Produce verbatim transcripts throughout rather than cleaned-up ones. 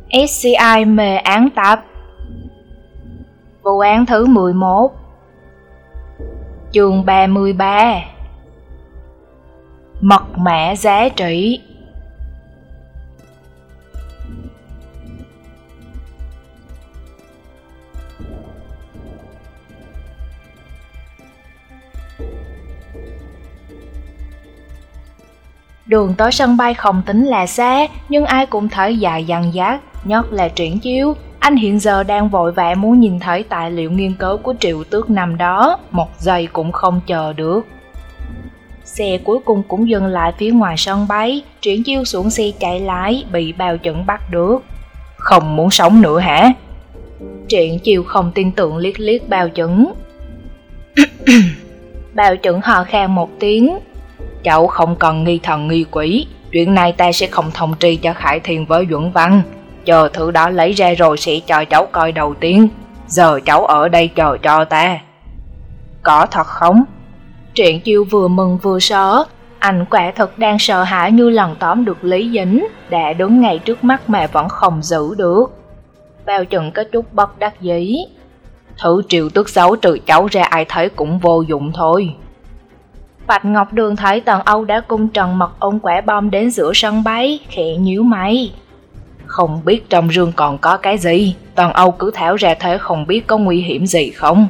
ét xê i mê án tập. Vụ án thứ mười một. Chương ba mươi ba. Mật mã giá trị. Đường tới sân bay không tính là xa, nhưng ai cũng thấy dài dằng dắt, nhất là Triển Chiêu. Anh hiện giờ đang vội vã muốn nhìn thấy tài liệu nghiên cứu của Triệu Tước năm đó, một giây cũng không chờ được. Xe cuối cùng cũng dừng lại phía ngoài sân bay, Triển Chiêu xuống xe chạy lái, bị Bao Chuẩn bắt được. Không muốn sống nữa hả? Triển Chiêu không tin tưởng liếc liếc Bao Chuẩn. Bao Chuẩn hò khan một tiếng. Cháu không cần nghi thần nghi quỷ, chuyện này ta sẽ không thông tri cho Khải Thiên với Duẩn Văn. Chờ thứ đó lấy ra rồi sẽ cho cháu coi đầu tiên. Giờ cháu ở đây chờ cho ta. Có thật không? Triển Chiêu vừa mừng vừa sợ. Anh quả thật đang sợ hãi như lần tóm được Lý Dính, đã đứng ngay trước mắt mà vẫn không giữ được. Bao Chuẩn có chút bất đắc dĩ. Thử Triệu Tước xấu trừ cháu ra ai thấy cũng vô dụng thôi. Bạch Ngọc Đường thấy Tần Âu đã cung trần mật ong quả bom đến giữa sân bay, khẽ nhíu mày. Không biết trong rương còn có cái gì, Tần Âu cứ tháo ra thế không biết có nguy hiểm gì không?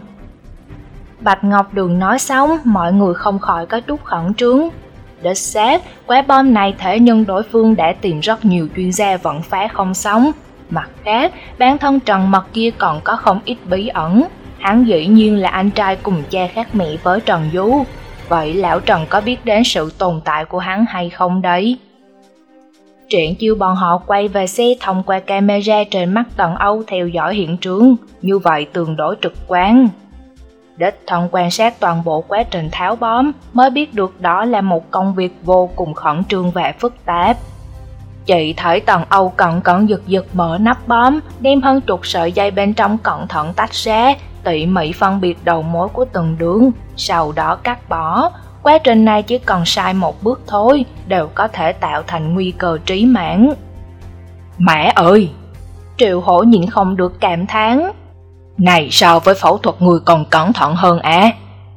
Bạch Ngọc Đường nói xong, mọi người không khỏi có chút khẩn trương. Đích xác, quả bom này thể nhân đối phương đã tìm rất nhiều chuyên gia vận phá không xong. Mặt khác, bản thân Trần Mật kia còn có không ít bí ẩn. Hắn dĩ nhiên là anh trai cùng cha khác mẹ với Trần Du. Vậy lão Trần có biết đến sự tồn tại của hắn hay không đấy? Triển Chiêu bọn họ quay về xe thông qua camera trên mắt Tần Âu theo dõi hiện trường, như vậy tương đối trực quan. Đích thân quan sát toàn bộ quá trình tháo bom mới biết được đó là một công việc vô cùng khẩn trương và phức tạp. Chị thấy Tần Âu cẩn cẩn giật giật mở nắp bom, đem hơn chục sợi dây bên trong cẩn thận tách ra, tỉ mỉ phân biệt đầu mối của từng đường, sau đó cắt bỏ. Quá trình này chỉ cần sai một bước thôi, đều có thể tạo thành nguy cơ trí mạng. Mẹ ơi! Triệu Hổ nhịn không được cảm thán. Này so với phẫu thuật người còn cẩn thận hơn à?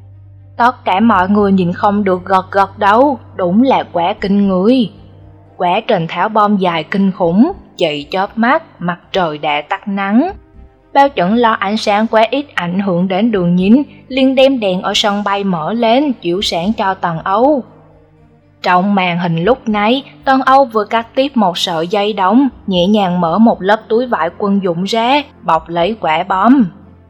Tất cả mọi người nhìn không được gật gật đâu, đúng là quá kinh người. Quá trình tháo bom dài kinh khủng, chị chớp mắt, mặt trời đã tắt nắng. Bao Chuẩn lo ánh sáng quá ít ảnh hưởng đến đường nhìn, liền đem đèn ở sân bay mở lên, chiếu sáng cho Tần Âu. Trong màn hình lúc này, Tần Âu vừa cắt tiếp một sợi dây đóng, nhẹ nhàng mở một lớp túi vải quân dụng ra, bọc lấy quả bom.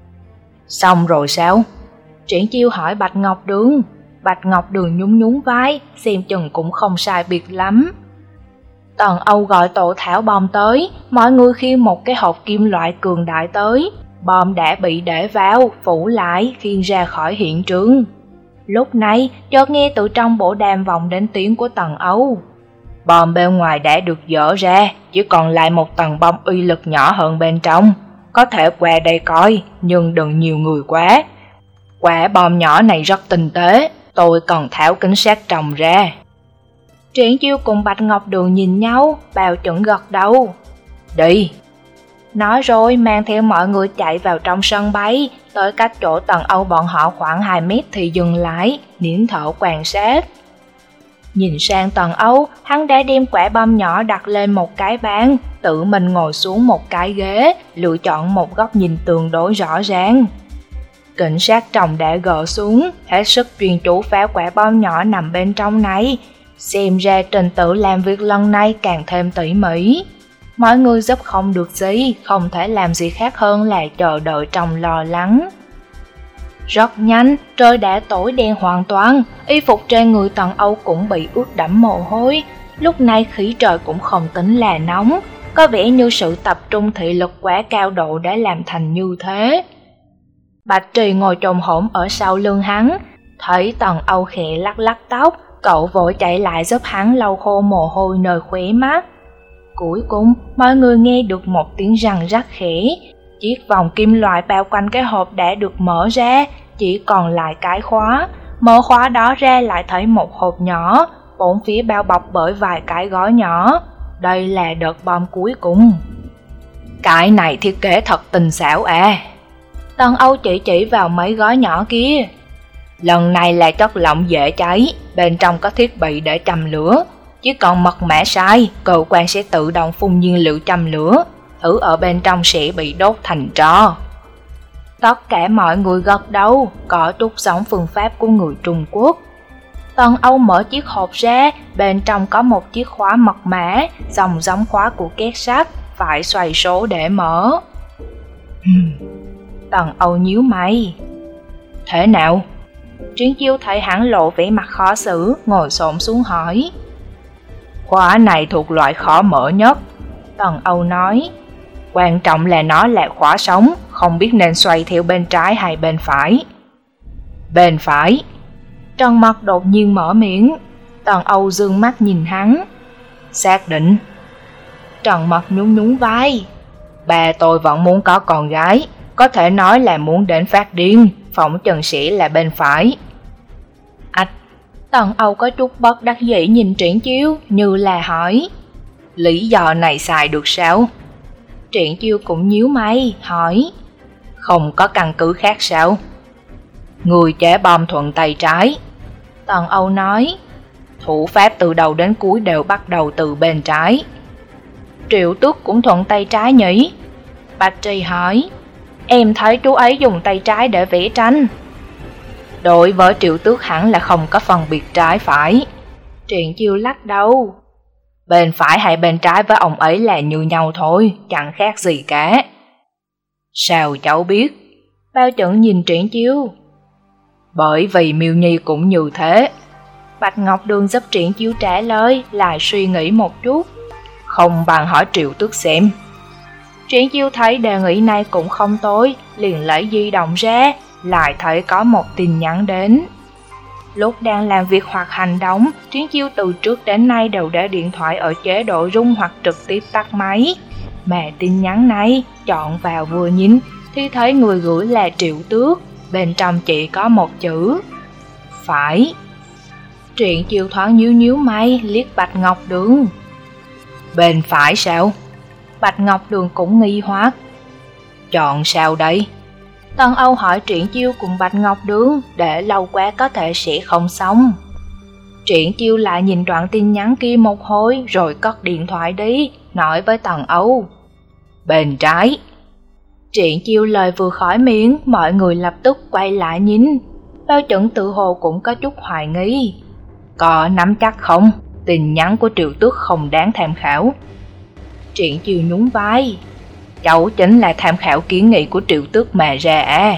Xong rồi sao? Triển Chiêu hỏi Bạch Ngọc Đường. Bạch Ngọc Đường nhún nhún vai, xem chừng cũng không sai biệt lắm. Tần Âu gọi tổ tháo bom tới, mọi người khiêng một cái hộp kim loại cường đại tới. Bom đã bị để vào, phủ lại, khiêng ra khỏi hiện trường. Lúc này, chợt nghe từ trong bộ đàm vọng đến tiếng của Tần Âu. Bom bên ngoài đã được dỡ ra, chỉ còn lại một tầng bom uy lực nhỏ hơn bên trong. Có thể qua đây coi, nhưng đừng nhiều người quá. Quả bom nhỏ này rất tinh tế, tôi cần tháo kính sát trồng ra. Triển Chiêu cùng Bạch Ngọc Đường nhìn nhau, Bao Chuẩn gật đầu. Đi! Nói rồi mang theo mọi người chạy vào trong sân bay, tới cách chỗ Tần Âu bọn họ khoảng hai mét thì dừng lại, nín thở quan sát. Nhìn sang Tần Âu, hắn đã đem quả bom nhỏ đặt lên một cái bàn, tự mình ngồi xuống một cái ghế, lựa chọn một góc nhìn tương đối rõ ràng. Cảnh sát trồng đã gỡ xuống, hết sức chuyên chú phá quả bom nhỏ nằm bên trong này. Xem ra trình tự làm việc lần này càng thêm tỉ mỉ. Mọi người giúp không được gì, không thể làm gì khác hơn là chờ đợi trong lo lắng. Rất nhanh, trời đã tối đen hoàn toàn, y phục trên người Tần Âu cũng bị ướt đẫm mồ hôi. Lúc này khí trời cũng không tính là nóng, có vẻ như sự tập trung thị lực quá cao độ đã làm thành như thế. Bạch Trì ngồi chồm hổm ở sau lưng hắn, thấy Tần Âu khẽ lắc lắc tóc, cậu vội chạy lại giúp hắn lau khô mồ hôi nơi khóe mắt. Cuối cùng, mọi người nghe được một tiếng răng rắc khẽ. Chiếc vòng kim loại bao quanh cái hộp đã được mở ra, chỉ còn lại cái khóa. Mở khóa đó ra lại thấy một hộp nhỏ, bốn phía bao bọc bởi vài cái gói nhỏ. Đây là đợt bom cuối cùng. Cái này thiết kế thật tinh xảo à. Tần Âu chỉ chỉ vào mấy gói nhỏ kia. Lần này là chất lỏng dễ cháy, bên trong có thiết bị để châm lửa. Chỉ còn mật mã sai, cơ quan sẽ tự động phun nhiên liệu châm lửa, thử ở bên trong sẽ bị đốt thành tro. Tất cả mọi người gật đầu, có chút giống phương pháp của người Trung Quốc. Tần Âu mở chiếc hộp ra, bên trong có một chiếc khóa mật mã, dòng giống khóa của két sắt, phải xoay số để mở. Tần Âu nhíu mày. Thế nào? Triển Chiêu thấy hắn lộ vẻ mặt khó xử, ngồi xổm xuống hỏi. Khóa này thuộc loại khó mở nhất, Tần Âu nói. Quan trọng là nó là khóa sống, không biết nên xoay theo bên trái hay bên phải. Bên phải. Trần Mật đột nhiên mở miệng. Tần Âu dương mắt nhìn hắn. Xác định. Trần Mật nhún nhún vai. Bà tôi vẫn muốn có con gái, có thể nói là muốn đến phát điên, phỏng chừng sẽ là bên phải. Ách. Tần Âu có chút bất đắc dĩ nhìn Triển Chiêu, như là hỏi. Lý do này xài được sao? Triển Chiêu cũng nhíu mày, hỏi. Không có căn cứ khác sao? Người chế bom thuận tay trái. Tần Âu nói. Thủ pháp từ đầu đến cuối đều bắt đầu từ bên trái. Triệu Tước cũng thuận tay trái nhỉ? Bạch Trì hỏi. Em thấy chú ấy dùng tay trái để vẽ tranh. Đối với Triệu Tước hẳn là không có phân biệt trái phải. Triển Chiêu lắc đầu. Bên phải hay bên trái với ông ấy là như nhau thôi, chẳng khác gì cả. Sao cháu biết? Bao Chuẩn nhìn Triển Chiêu. Bởi vì Miêu Nhi cũng như thế. Bạch Ngọc Đường giúp Triển Chiêu trả lời, lại suy nghĩ một chút. Không bằng hỏi Triệu Tước xem. Triển Chiêu thấy đề nghị này cũng không tồi, liền lấy di động ra, lại thấy có một tin nhắn đến. Lúc đang làm việc hoặc hành động, Triển Chiêu từ trước đến nay đều để điện thoại ở chế độ rung hoặc trực tiếp tắt máy. Mà tin nhắn này, chọn vào vừa nhìn, thì thấy người gửi là Triệu Tước, bên trong chỉ có một chữ. Phải. Triển Chiêu thoáng nhíu nhíu mày, liếc Bạch Ngọc Đường. Bên phải sao? Bạch Ngọc Đường cũng nghi hoặc. Chọn sao đây? Tần Âu hỏi Triển Chiêu cùng Bạch Ngọc Đường, để lâu quá có thể sẽ không xong. Triển Chiêu lại nhìn đoạn tin nhắn kia một hồi rồi cất điện thoại đi, nói với Tần Âu. Bên trái. Triển Chiêu lời vừa khỏi miệng, mọi người lập tức quay lại nhìn. Bao Chuẩn tự hồ cũng có chút hoài nghi. Có nắm chắc không? Tin nhắn của Triệu Tước không đáng tham khảo. Triển Chiêu nhún vai. Cháu chính là tham khảo kiến nghị của Triệu Tước mà ra à.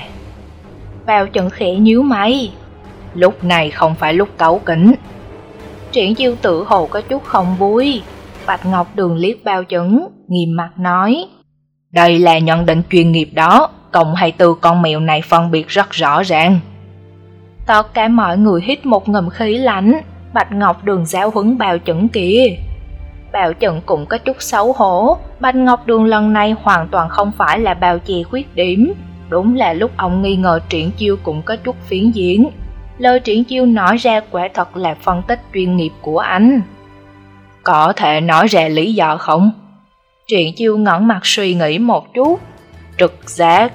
Bao Chuẩn khẽ nhíu mày. Lúc này không phải lúc cáu kỉnh. Triển Chiêu tự hồ có chút không vui. Bạch Ngọc Đường liếc Bao Chuẩn, nghiêm mặt nói. Đây là nhận định chuyên nghiệp đó, cộng hay từ con mèo này phân biệt rất rõ ràng. Tất cả mọi người hít một ngụm khí lạnh. Bạch Ngọc Đường giáo huấn Bao Chuẩn kia. Bao Chuẩn cũng có chút xấu hổ. Bạch Ngọc Đường lần này hoàn toàn không phải là bao che khuyết điểm. Đúng là lúc ông nghi ngờ Triển Chiêu cũng có chút phiến diện. Lời Triển Chiêu nói ra quả thật là phân tích chuyên nghiệp của anh. Có thể nói ra lý do không? Triển Chiêu ngẩng mặt suy nghĩ một chút. Trực giác.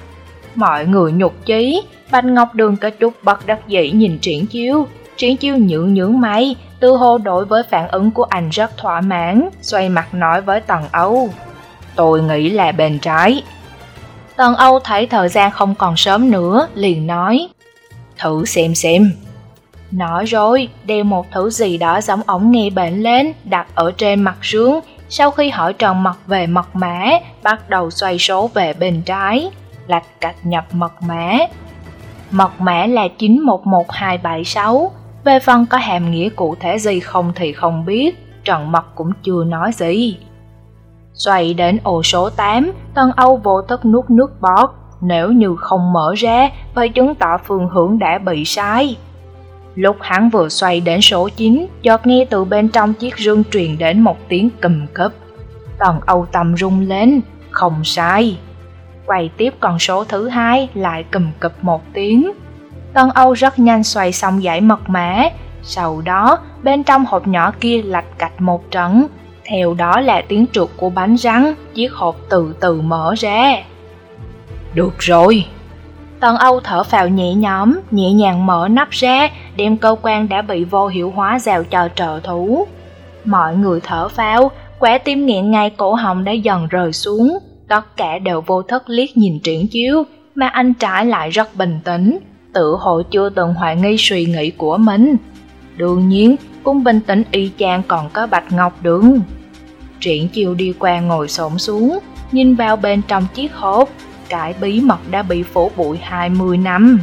Mọi người nhục chí. Bạch Ngọc Đường có chút bất đắc dĩ nhìn Triển Chiêu. Triển Chiêu nhướng nhướng mày, tự hồ đối với phản ứng của anh rất thỏa mãn, xoay mặt nói với Tần Âu. Tôi nghĩ là bên trái. Tần Âu thấy thời gian không còn sớm nữa, liền nói. Thử xem xem. Nói rồi, đeo một thứ gì đó giống ống nghe bệnh lên, đặt ở trên mặt sướng. Sau khi hỏi Trần Mật về mật mã, bắt đầu xoay số về bên trái, lạch cạch nhập mật mã. Mật mã là chín một một hai bảy sáu. Về phần có hàm nghĩa cụ thể gì không thì không biết, Trần Mật cũng chưa nói gì. Xoay đến ô số tám, Tân Âu vô thức nuốt nước bọt. Nếu như không mở ra, vậy chứng tỏ phương hướng đã bị sai. Lúc hắn vừa xoay đến số chín, chợt nghe từ bên trong chiếc rương truyền đến một tiếng cùm cụp. Tân Âu tâm rung lên, không sai. Quay tiếp con số thứ hai, lại cùm cụp một tiếng. Tân Âu rất nhanh xoay xong dãy mật mã. Sau đó, bên trong hộp nhỏ kia lạch cạch một trận. Theo đó là tiếng trượt của bánh răng, chiếc hộp từ từ mở ra. Được rồi. Tần Âu thở phào nhẹ nhõm, nhẹ nhàng mở nắp ra, đem cơ quan đã bị vô hiệu hóa giao cho trợ thủ. Mọi người thở phào, quả tim nghẹn ngay cổ họng đã dần rơi xuống. Tất cả đều vô thức liếc nhìn Triển Chiêu, mà anh trái lại rất bình tĩnh, tự hồ chưa từng hoài nghi suy nghĩ của mình. Đương nhiên, cũng bình tĩnh y chang còn có Bạch Ngọc Đường. Triển Chiêu đi qua ngồi xổm xuống, nhìn vào bên trong chiếc hộp, cái bí mật đã bị phủ bụi hai mươi năm.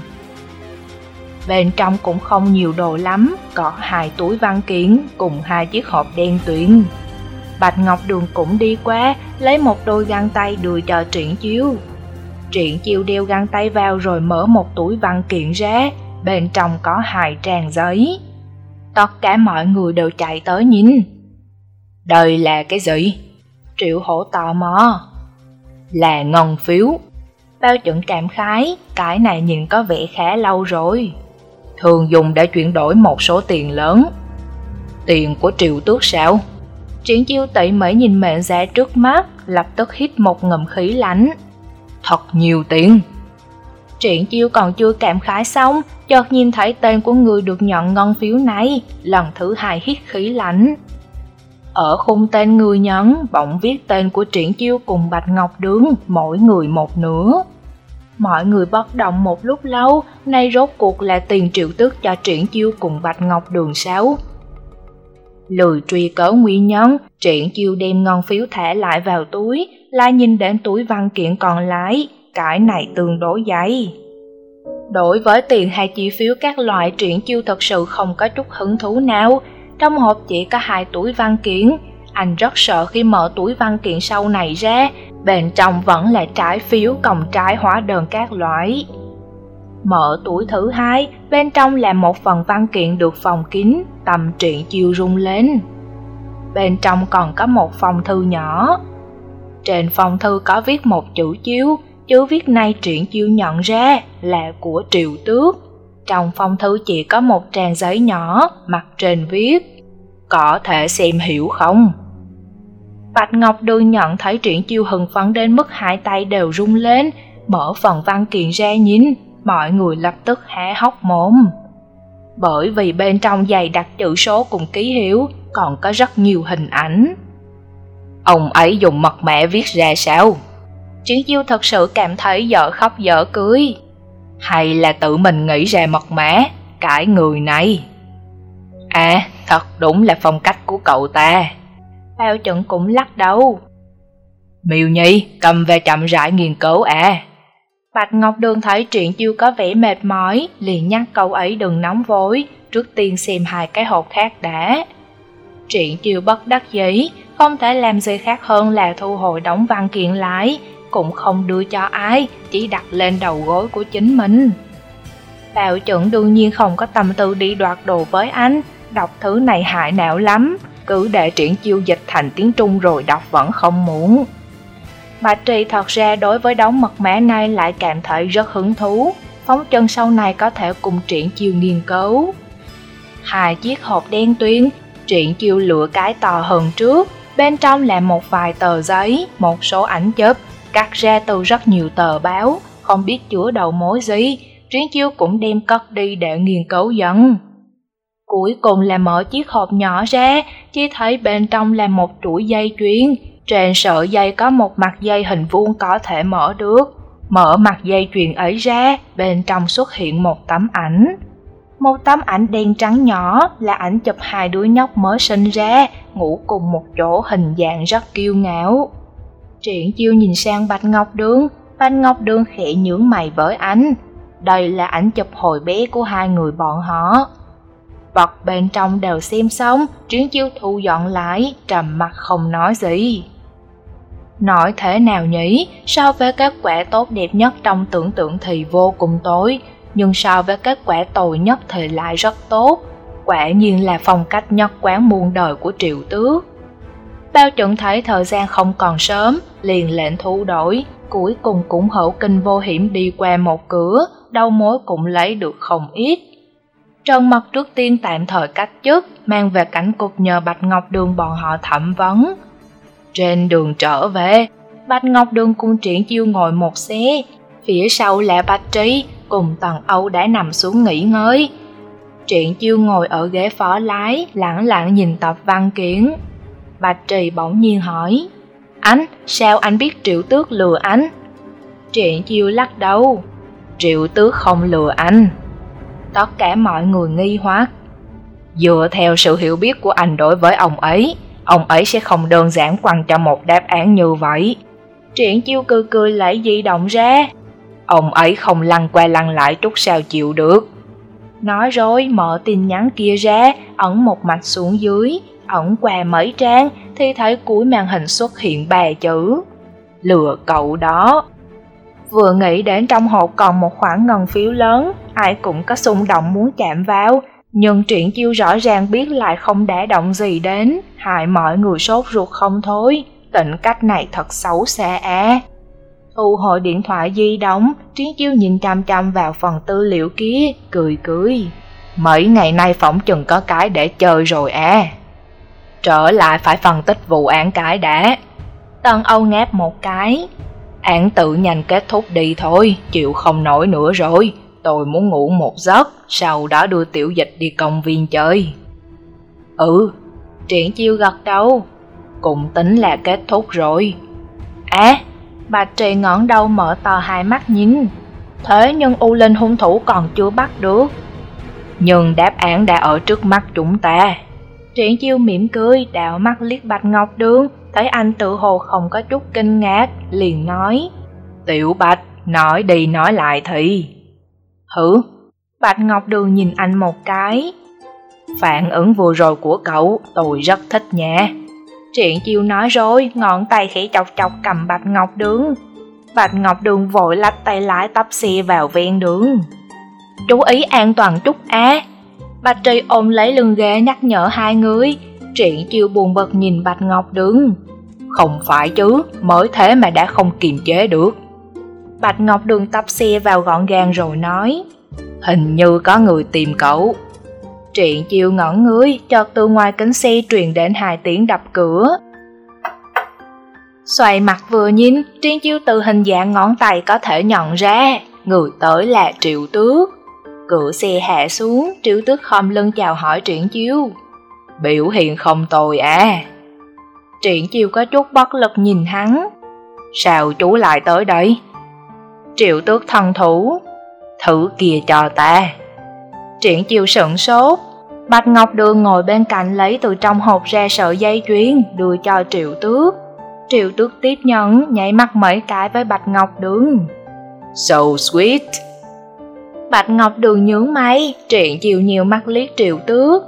Bên trong cũng không nhiều đồ lắm, có hai túi văn kiện cùng hai chiếc hộp đen tuyền. Bạch Ngọc Đường cũng đi qua, lấy một đôi găng tay đưa cho Triển Chiêu. Triển Chiêu đeo găng tay vào rồi mở một túi văn kiện ra, bên trong có hai trang giấy. Tất cả mọi người đều chạy tới nhìn. Đây là cái gì? Triệu Hổ tò mò. Là ngân phiếu. Bao Chuẩn cảm khái, cái này nhìn có vẻ khá lâu rồi. Thường dùng để chuyển đổi một số tiền lớn. Tiền của Triệu Tước sao? Triển Chiêu tỉ mỉ nhìn mệnh giá trước mắt, lập tức hít một ngụm khí lạnh. Thật nhiều tiền. Triển Chiêu còn chưa cảm khái xong, chợt nhìn thấy tên của người được nhận ngân phiếu này, lần thứ hai hít khí lạnh. Ở khung tên người nhận, bỗng viết tên của Triển Chiêu cùng Bạch Ngọc Đường, mỗi người một nửa. Mọi người bất động một lúc lâu, nay rốt cuộc là tiền Triệu Tước cho Triển Chiêu cùng Bạch Ngọc Đường sao? Lười truy cớ nguyên nhân, Triển Chiêu đem ngân phiếu thả lại vào túi, lại nhìn đến túi văn kiện còn lại, cái này tương đối dày. Đối với tiền hay chi phiếu các loại, Triển Chiêu thật sự không có chút hứng thú nào. Trong hộp chỉ có hai túi văn kiện, anh rất sợ khi mở túi văn kiện sau này ra, bên trong vẫn là trái phiếu còng trái hóa đơn các loại. Mở túi thứ hai, bên trong là một phần văn kiện được phòng kín, tâm Triển Chiêu rung lên. Bên trong còn có một phong thư nhỏ. Trên phong thư có viết một chữ Chiêu, chữ viết này Triển Chiêu nhận ra là của Triệu Tước. Trong phong thư chỉ có một trang giấy nhỏ, mặt trên viết: có thể xem hiểu không? Bạch Ngọc Đường nhận thấy Triển Chiêu hưng phấn đến mức hai tay đều rung lên, mở phần văn kiện ra nhìn, mọi người lập tức há hốc mồm. Bởi vì bên trong dày đặc chữ số cùng ký hiệu, còn có rất nhiều hình ảnh. Ông ấy dùng mật mã viết ra sao? Triển Chiêu thật sự cảm thấy dở khóc dở cười. Hay là tự mình nghĩ ra mật mã, cái người này? À, thật đúng là phong cách của cậu ta. Bao Chuẩn cũng lắc đầu. Miêu Nhi, cầm về chậm rãi nghiên cứu à. Bạch Ngọc Đường thấy Triển Chiêu có vẻ mệt mỏi, liền nhắc cậu ấy đừng nóng vội, trước tiên xem hai cái hộp khác đã. Triển Chiêu bất đắc dĩ, không thể làm gì khác hơn là thu hồi đống văn kiện lại, cũng không đưa cho ai, chỉ đặt lên đầu gối của chính mình. Bao Chuẩn đương nhiên không có tâm tư đi đoạt đồ với anh, đọc thứ này hại não lắm, cứ để Triển Chiêu dịch thành tiếng Trung rồi đọc vẫn không muốn. Bạch Trì thật ra đối với đống mật mã này lại cảm thấy rất hứng thú, phóng chân sau này có thể cùng Triển Chiêu nghiên cứu. Hai chiếc hộp đen tuyền, Triển Chiêu lựa cái to hơn trước, bên trong là một vài tờ giấy, một số ảnh chụp, cắt ra từ rất nhiều tờ báo, không biết chứa đầu mối gì, Triển Chiêu cũng đem cất đi để nghiên cứu dần. Cuối cùng là mở chiếc hộp nhỏ ra, chỉ thấy bên trong là một chuỗi dây chuyền, trên sợi dây có một mặt dây hình vuông có thể mở được. Mở mặt dây chuyền ấy ra, bên trong xuất hiện một tấm ảnh. Một tấm ảnh đen trắng nhỏ là ảnh chụp hai đứa nhóc mới sinh ra, ngủ cùng một chỗ, hình dạng rất kiêu ngạo. Triển Chiêu nhìn sang Bạch Ngọc Đường, Bạch Ngọc Đường khẽ nhướng mày với anh. Đây là ảnh chụp hồi bé của hai người bọn họ. Vật bên trong đều xem xong, Triển Chiêu thu dọn lại, trầm mặt không nói gì. Nói thế nào nhỉ, so với kết quả tốt đẹp nhất trong tưởng tượng thì vô cùng tối, nhưng so với kết quả tồi nhất thì lại rất tốt. Quả nhiên là phong cách nhất quán muôn đời của Triệu Tước. Bao Chuẩn thấy thời gian không còn sớm, liền lệnh thu đổi, cuối cùng cũng hữu kinh vô hiểm đi qua một cửa, đầu mối cũng lấy được không ít. Trần Mật trước tiên tạm thời cách chức, mang về cảnh cục nhờ Bạch Ngọc Đường bọn họ thẩm vấn. Trên đường trở về, Bạch Ngọc Đường cùng Triển Chiêu ngồi một xe, phía sau là Bạch Trí cùng Tần Âu đã nằm xuống nghỉ ngơi. Triển Chiêu ngồi ở ghế phó lái, lẳng lặng nhìn tập văn kiện. Bạch Trì bỗng nhiên hỏi, anh, sao anh biết Triệu Tước lừa anh? Triển Chiêu lắc đầu, Triệu Tước không lừa anh. Tất cả mọi người nghi hoặc. Dựa theo sự hiểu biết của anh đối với ông ấy, ông ấy sẽ không đơn giản quăng cho một đáp án như vậy. Triển Chiêu cười cười lấy di động ra. Ông ấy không lăn qua lăn lại chút sao chịu được. Nói rồi mở tin nhắn kia ra, ẩn một mạch xuống dưới, ẩn qua mấy trang thì thấy cuối màn hình xuất hiện ba chữ: lừa cậu đó. Vừa nghĩ đến trong hộp còn một khoản ngân phiếu lớn, ai cũng có xung động muốn chạm vào, nhưng Triển Chiêu rõ ràng biết lại không đả động gì đến, hại mọi người sốt ruột không thôi. Tính cách này thật xấu xa à. Thu hồi điện thoại di động, Triển Chiêu nhìn chăm chăm vào phần tư liệu kia, cười cười. Mấy ngày nay phỏng chừng có cái để chơi rồi à. Trở lại phải phân tích vụ án cái đã. Tân Âu ngáp một cái. Án tự nhanh kết thúc đi thôi, chịu không nổi nữa rồi. Tôi muốn ngủ một giấc, sau đó đưa Tiểu Dịch đi công viên chơi. Ừ, Triển Chiêu gật đầu. Cũng tính là kết thúc rồi. À, Bạch Trì ngẩng đầu mở to hai mắt nhìn. Thế nhưng U Linh hung thủ còn chưa bắt được. Nhưng đáp án đã ở trước mắt chúng ta. Triển Chiêu mỉm cười, đảo mắt liếc Bạch Ngọc Đường, thấy anh tự hồ không có chút kinh ngạc, liền nói: Tiểu Bạch, nói đi nói lại thì. Hử? Bạch Ngọc Đường nhìn anh một cái. Phản ứng vừa rồi của cậu, tôi rất thích nha. Triển Chiêu nói rồi, ngón tay khẽ chọc chọc cầm Bạch Ngọc Đường. Bạch Ngọc Đường vội lách tay lái tấp xe vào ven đường. Chú ý an toàn chút á. Bạch Trì ôm lấy lưng ghế nhắc nhở hai người. Triển Chiêu buồn bực nhìn Bạch Ngọc Đường. Không phải chứ, mới thế mà đã không kiềm chế được. Bạch Ngọc Đường tấp xe vào gọn gàng rồi nói: Hình như có người tìm cậu. Triển Chiêu ngẩn người, chợt từ ngoài kính xe truyền đến hai tiếng đập cửa. Xoay mặt vừa nhìn, Triển Chiêu từ hình dạng ngón tay có thể nhận ra, người tới là Triệu Tước. Cửa xe hạ xuống, Triệu Tước khom lưng chào hỏi Triển Chiêu. Biểu hiện không tồi à. Triển Chiêu có chút bất lực nhìn hắn. Sao chú lại tới đây? Triệu Tước thân thủ. Thử kìa cho ta. Triển Chiêu sững sốt. Bạch Ngọc Đường ngồi bên cạnh lấy từ trong hộp ra sợi dây chuyền đưa cho Triệu Tước. Triệu Tước tiếp nhận, nhảy mắt mấy cái với Bạch Ngọc Đường. So sweet. Bạch Ngọc Đường nhướng mày, Triển Chiêu nhiều mắt liếc Triệu Tước.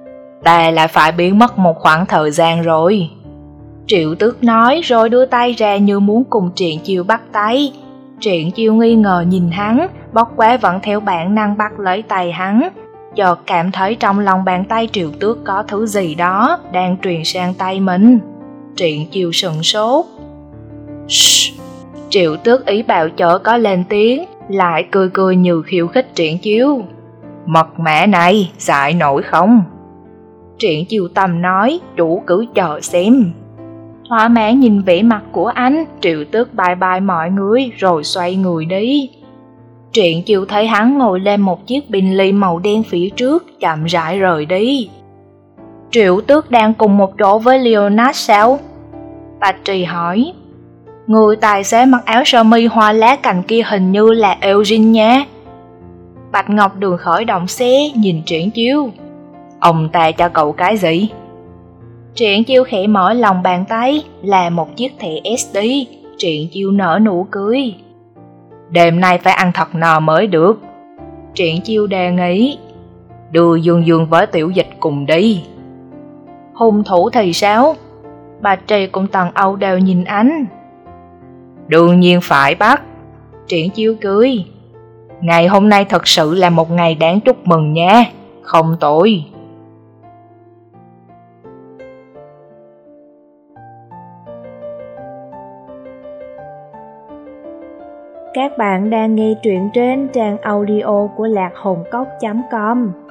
Ta lại phải biến mất một khoảng thời gian rồi. Triệu Tước nói rồi đưa tay ra như muốn cùng Triển Chiêu bắt tay. Triển Chiêu nghi ngờ nhìn hắn, bóc quá vẫn theo bản năng bắt lấy tay hắn. Chợt cảm thấy trong lòng bàn tay Triệu Tước có thứ gì đó đang truyền sang tay mình. Triển Chiêu sững sốt. Shh. Triệu Tước ý bảo chở có lên tiếng, lại cười cười như khiêu khích Triển Chiêu. Mật mã này, dại nổi không? Triển Chiêu Tâm nói, chủ cứ chờ xem. Thỏa mãn nhìn vẻ mặt của anh, Triệu Tước bye bye mọi người rồi xoay người đi. Triển Chiêu thấy hắn ngồi lên một chiếc Bentley màu đen phía trước, chậm rãi rời đi. Triệu Tước đang cùng một chỗ với Leonard sao? Bạch Trì hỏi. Người tài xế mặc áo sơ mi hoa lá cành kia hình như là Eugene nha. Bạch Ngọc Đường khởi động xe, nhìn Triển Chiêu. Ông ta cho cậu cái gì? Triển Chiêu khẽ mở lòng bàn tay, là một chiếc thẻ ét đê. Triển Chiêu nở nụ cười. Đêm nay phải ăn thật no mới được. Triển Chiêu đề nghị. Đưa Dương Dương với Tiểu Dịch cùng đi. Hung thủ thì sao? Bạch Trì cùng Tần Âu đều nhìn anh. Đương nhiên phải bắt. Triển Chiêu cười. Ngày hôm nay thật sự là một ngày đáng chúc mừng nha. Không tồi. Các bạn đang nghe truyện trên trang audio của lạc hồn cốc chấm com.